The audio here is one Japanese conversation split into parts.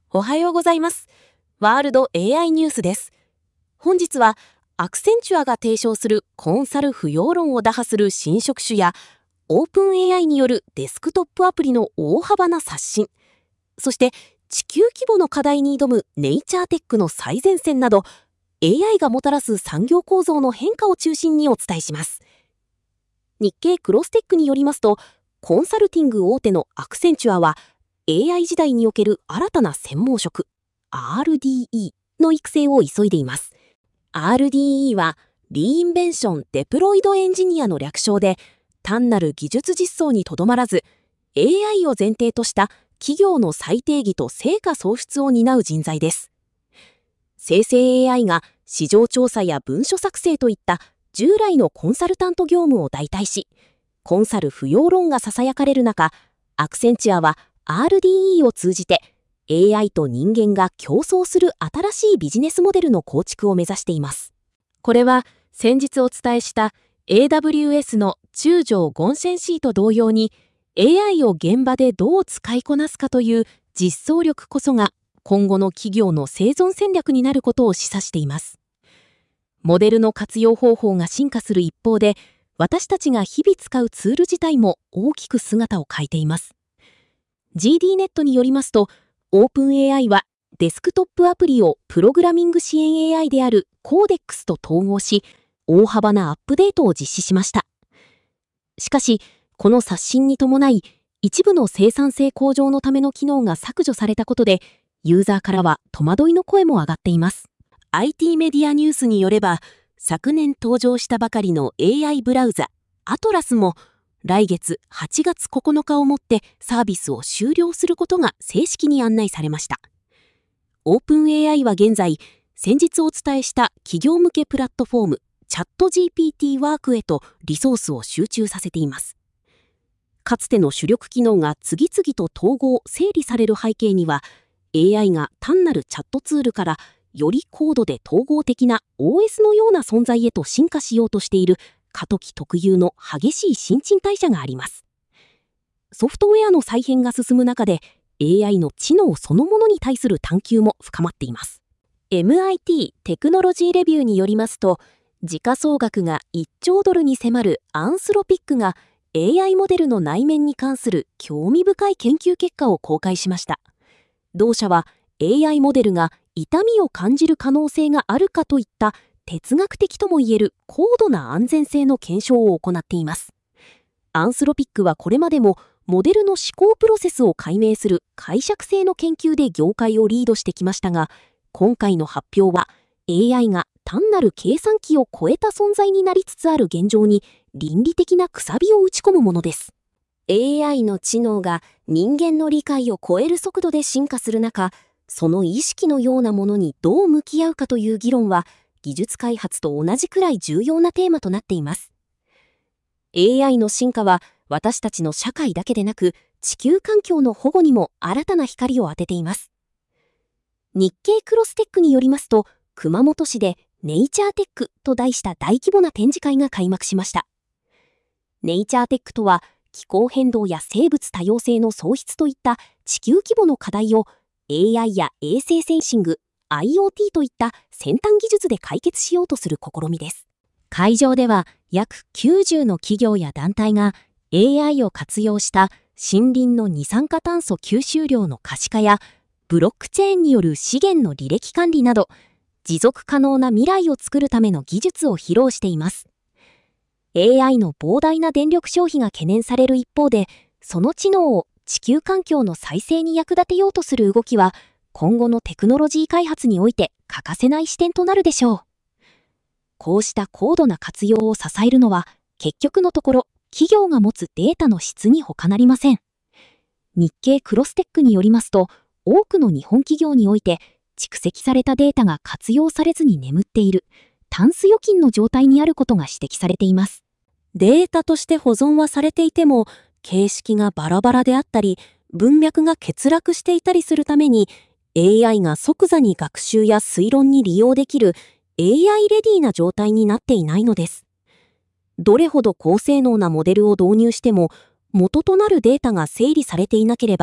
おはようございます。ワールド AI ニュースです。本日はアクセンチュアが提唱するコンサル不要論を打破する新職種や、オープン AI によるデスクトップアプリの大幅な刷新、そして地球規模の課題に挑むネイチャーテックの最前線など、AI がもたらす産業構造の変化を中心にお伝えします。日経クロステックによりますと、コンサルティング大手のアクセンチュアは、AI 時代における新たな専門職 RDE の育成を急いでいます。RDE はリインベンション・デプロイド・エンジニアの略称で、単なる技術実装にとどまらず AI を前提とした企業の再定義と成果創出を担う人材です。生成 AI が市場調査や文書作成といった従来のコンサルタント業務を代替し、コンサル不要論が囁かれる中、アクセンチュアはRDE を通じて AI と人間が競争する新しいビジネスモデルの構築を目指しています。これは先日お伝えした AWS の中条ゴンシェンシーと同様に AI を現場でどう使いこなすかという実装力こそが今後の企業の生存戦略になることを示唆しています。モデルの活用方法が進化する一方で、私たちが日々使うツール自体も大きく姿を変えています。GD ネットによりますと、オープン AI はデスクトップアプリをプログラミング支援 AI であるコーデックスと統合し、大幅なアップデートを実施しました。しかし、この刷新に伴い、一部の生産性向上のための機能が削除されたことで、ユーザーからは戸惑いの声も上がっています。IT メディアニュースによれば、昨年登場したばかりの AI ブラウザ、アトラスも、来月8月9日をもってサービスを終了することが正式に案内されました。オープン AI は現在、先日お伝えした企業向けプラットフォーム、チャット GPT ワークへとリソースを集中させています。かつての主力機能が次々と統合・整理される背景には、AI が単なるチャットツールから、より高度で統合的な OS のような存在へと進化しようとしている過渡期特有の激しい新陳代謝があります。ソフトウェアの再編が進む中で AI の知能そのものに対する探求も深まっています。MIT テクノロジーレビューによりますと、時価総額が1兆ドルに迫るアンスロピックが AI モデルの内面に関する興味深い研究結果を公開しました。同社は AI モデルが痛みを感じる可能性があるかといった哲学的ともいえる高度な安全性の検証を行っています。アンスロピックはこれまでもモデルの思考プロセスを解明する解釈性の研究で業界をリードしてきましたが、今回の発表は AI が単なる計算機を超えた存在になりつつある現状に倫理的なくさびを打ち込むものです。AI の知能が人間の理解を超える速度で進化する中、その意識のようなものにどう向き合うかという議論は、技術開発と同じくらい重要なテーマとなっています。AI の進化は私たちの社会だけでなく、地球環境の保護にも新たな光を当てています。日経クロステックによりますと、熊本市でネイチャーテックと題した大規模な展示会が開幕しました。ネイチャーテックとは、気候変動や生物多様性の喪失といった地球規模の課題を AI や衛星センシング、IoT といった先端技術で解決しようとする試みです。会場では約90の企業や団体が AI を活用した森林の二酸化炭素吸収量の可視化やブロックチェーンによる資源の履歴管理など持続可能な未来を作るための技術を披露しています。AI の膨大な電力消費が懸念される一方で、その知能を地球環境の再生に役立てようとする動きは、今後のテクノロジー開発において欠かせない視点となるでしょう。こうした高度な活用を支えるのは、結局のところ、企業が持つデータの質に他なりません。日経クロステックによりますと、多くの日本企業において、蓄積されたデータが活用されずに眠っている、タンス預金の状態にあることが指摘されています。データとして保存はされていても、形式がバラバラであったり、文脈が欠落していたりするために、AI が即座に学習や推論に利用できる AI レディーな状態になっていないのです。どれほど高性能なモデルを導入しても、元となるデータが整理されていなければ、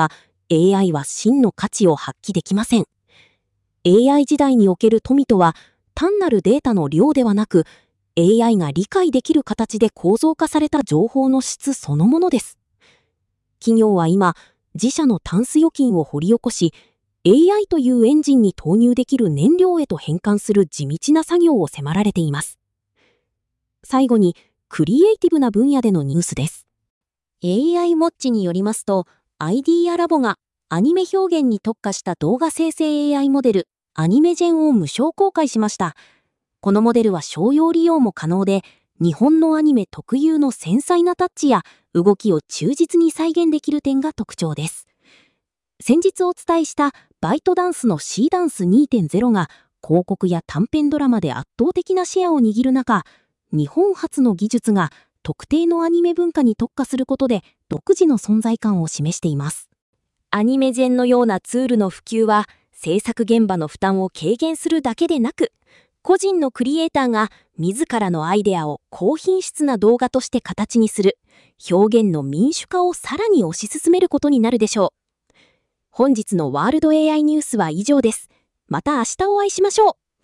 AI は真の価値を発揮できません。AI 時代における富とは、単なるデータの量ではなく、AI が理解できる形で構造化された情報の質そのものです。企業は今、自社のタンス預金を掘り起こし、AI というエンジンに投入できる燃料へと変換する地道な作業を迫られています。最後に、クリエイティブな分野でのニュースです。AI ウォッチによりますと、アイディアラボがアニメ表現に特化した動画生成 AI モデル、アニメジェンを無償公開しました。このモデルは商用利用も可能で、日本のアニメ特有の繊細なタッチや動きを忠実に再現できる点が特徴です。先日お伝えしたバイトダンスの C ダンス 2.0 が広告や短編ドラマで圧倒的なシェアを握る中、日本初の技術が特定のアニメ文化に特化することで独自の存在感を示しています。アニメジェンのようなツールの普及は制作現場の負担を軽減するだけでなく、個人のクリエイターが自らのアイデアを高品質な動画として形にする表現の民主化をさらに推し進めることになるでしょう。本日のワールド AI ニュースは以上です。また明日お会いしましょう。